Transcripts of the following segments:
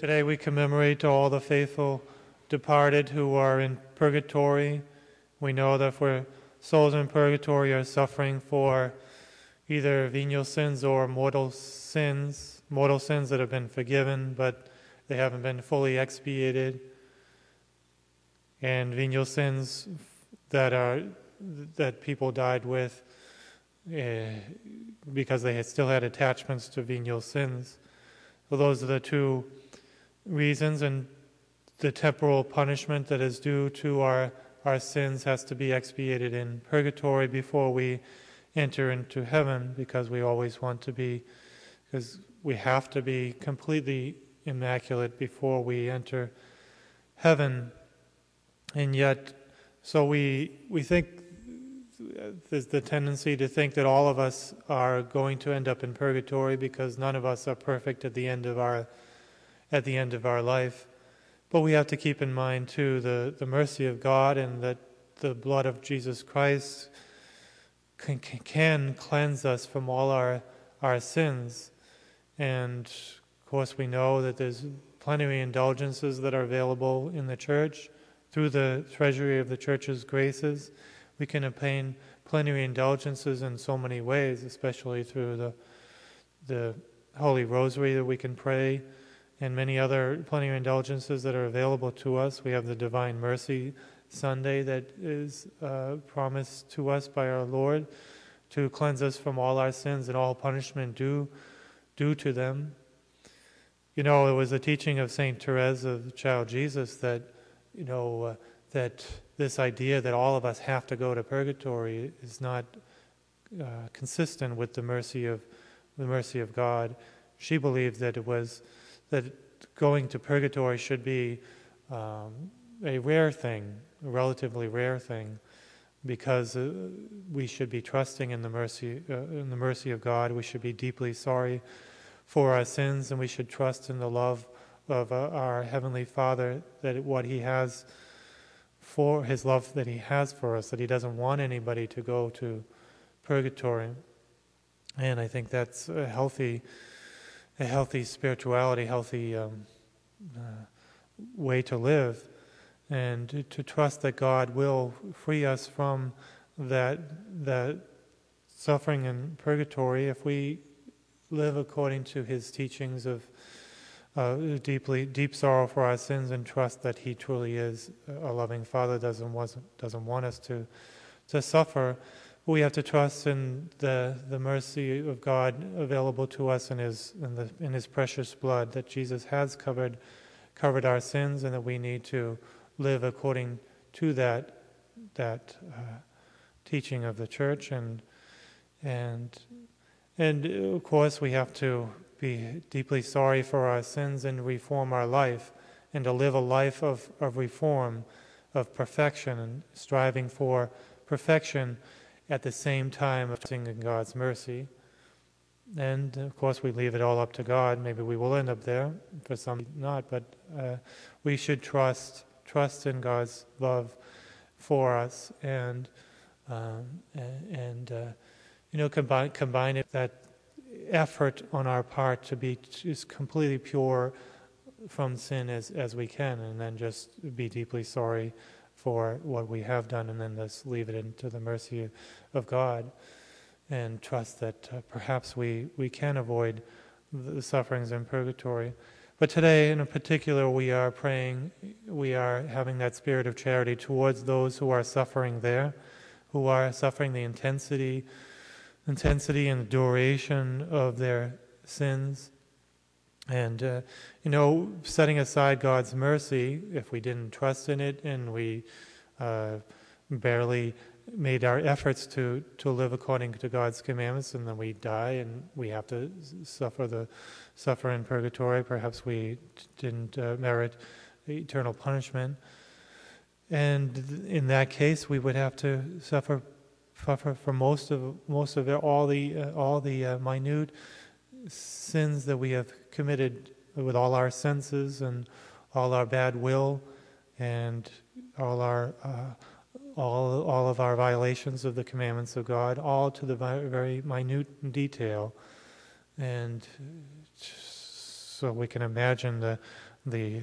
Today we commemorate all the faithful departed who are in purgatory. We know that for souls in purgatory are suffering for either venial sins or mortal sins that have been forgiven but they haven't been fully expiated, and venial sins that people died with because they still had attachments to venial sins. So those are the two reasons, and the temporal punishment that is due to our sins has to be expiated in purgatory before we enter into heaven, because we have to be completely immaculate before we enter heaven. And yet, so we think there's the tendency to think that all of us are going to end up in purgatory because none of us are perfect at the end of our life. But we have to keep in mind too the mercy of God, and that the blood of Jesus Christ can cleanse us from all our sins. And of course we know that there's plenary indulgences that are available in the church. Through the treasury of the church's graces, we can obtain plenary indulgences in so many ways, especially through the Holy Rosary that we can pray, and many other plenary indulgences that are available to us. We have the Divine Mercy Sunday that is promised to us by our Lord to cleanse us from all our sins and all punishment due to them. It was a teaching of Saint Therese of the Child Jesus that, that this idea that all of us have to go to purgatory is not consistent with the mercy of God. She believed that that going to purgatory should be a rare thing, a relatively rare thing, because we should be trusting in the mercy of God. We should be deeply sorry for our sins, and we should trust in the love of our Heavenly Father, that what He has for His love that He has for us, that He doesn't want anybody to go to purgatory. And I think that's a healthy spirituality, healthy way to live, and to trust that God will free us from that suffering in purgatory if we live according to His teachings of deep sorrow for our sins, and trust that He truly is a loving Father, doesn't want us to suffer. We have to trust in the mercy of God available to us in His precious blood, that Jesus has covered our sins, and that we need to live according to that teaching of the Church, and of course we have to be deeply sorry for our sins and reform our life, and to live a life of reform, of perfection, and striving for perfection at the same time of trusting in God's mercy. And of course we leave it all up to God. Maybe we will end up there, for some not, but we should trust in God's love for us, and combine it, that effort on our part to be just completely pure from sin as we can, and then just be deeply sorry for what we have done, and then just leave it into the mercy of God, and trust that perhaps we can avoid the sufferings in purgatory. But today in particular we are praying, we are having that spirit of charity towards those who are suffering there, who are suffering the intensity and duration of their sins. And, setting aside God's mercy, if we didn't trust in it and we barely made our efforts to live according to God's commandments, and then we die and we have to suffer in purgatory. Perhaps we didn't merit eternal punishment. And in that case, we would have to suffer for most of all the minute sins that we have committed with all our senses and all our bad will and all of our violations of the commandments of God, all to the very minute detail. And so we can imagine the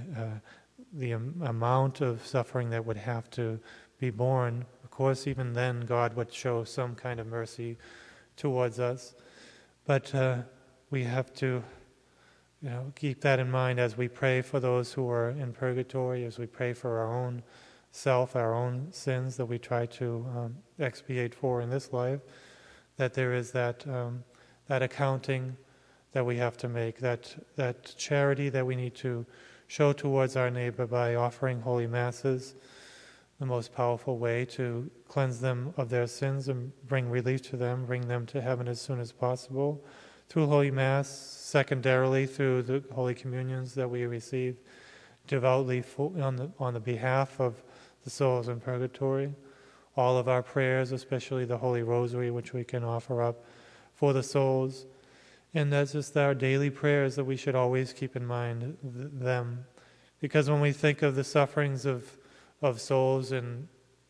amount of suffering that would have to be borne. Of course, even then, God would show some kind of mercy towards us. But we have to, keep that in mind as we pray for those who are in purgatory, as we pray for our own self, our own sins that we try to expiate for in this life. That there is that accounting that we have to make, that charity that we need to show towards our neighbor by offering holy masses, the most powerful way to cleanse them of their sins and bring relief to them, bring them to heaven as soon as possible, through Holy Mass, secondarily through the Holy Communions that we receive devoutly on the behalf of the souls in purgatory. All of our prayers, especially the Holy Rosary, which we can offer up for the souls. And that's just our daily prayers that we should always keep in mind them. Because when we think of the sufferings of souls and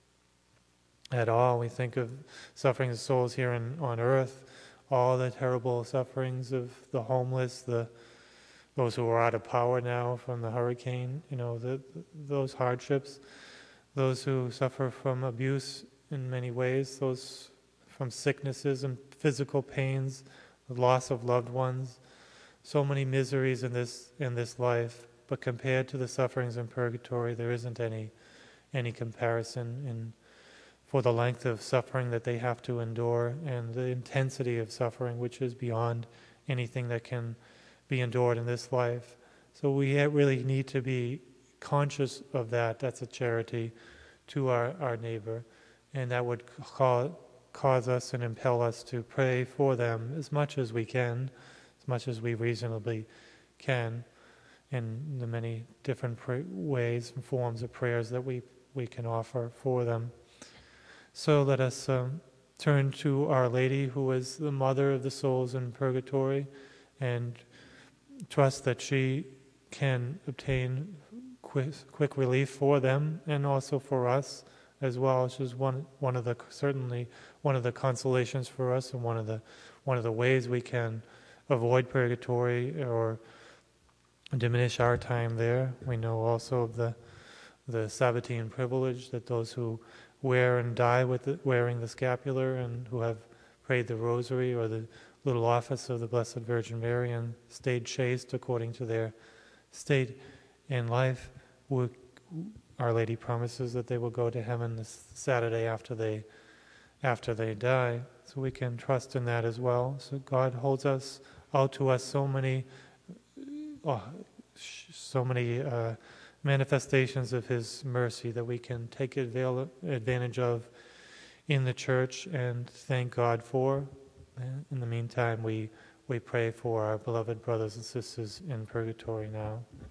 at all, we think of sufferings of souls here on earth, all the terrible sufferings of the homeless, those who are out of power now from the hurricane, those hardships, those who suffer from abuse in many ways, those from sicknesses and physical pains, the loss of loved ones, so many miseries in this life. But compared to the sufferings in purgatory, there isn't any comparison for the length of suffering that they have to endure and the intensity of suffering, which is beyond anything that can be endured in this life. So we really need to be conscious of that. That's a charity to our neighbor, and that would cause us and impel us to pray for them as much as we can, as much as we reasonably can, in the many different ways and forms of prayers that we can offer for them. So let us turn to Our Lady, who is the mother of the souls in purgatory, and trust that she can obtain quick relief for them and also for us as well. She's certainly one of the consolations for us, and one of the ways we can avoid purgatory or diminish our time there. We know also of the Sabbatine privilege, that those who wear and die wearing the scapular and who have prayed the rosary or the little office of the Blessed Virgin Mary and stayed chaste according to their state in life, Our Lady promises that they will go to heaven this Saturday after they die. So we can trust in that as well. So God holds out to us so many manifestations of His mercy that we can take advantage of in the Church and thank God for. In the meantime, we pray for our beloved brothers and sisters in purgatory now.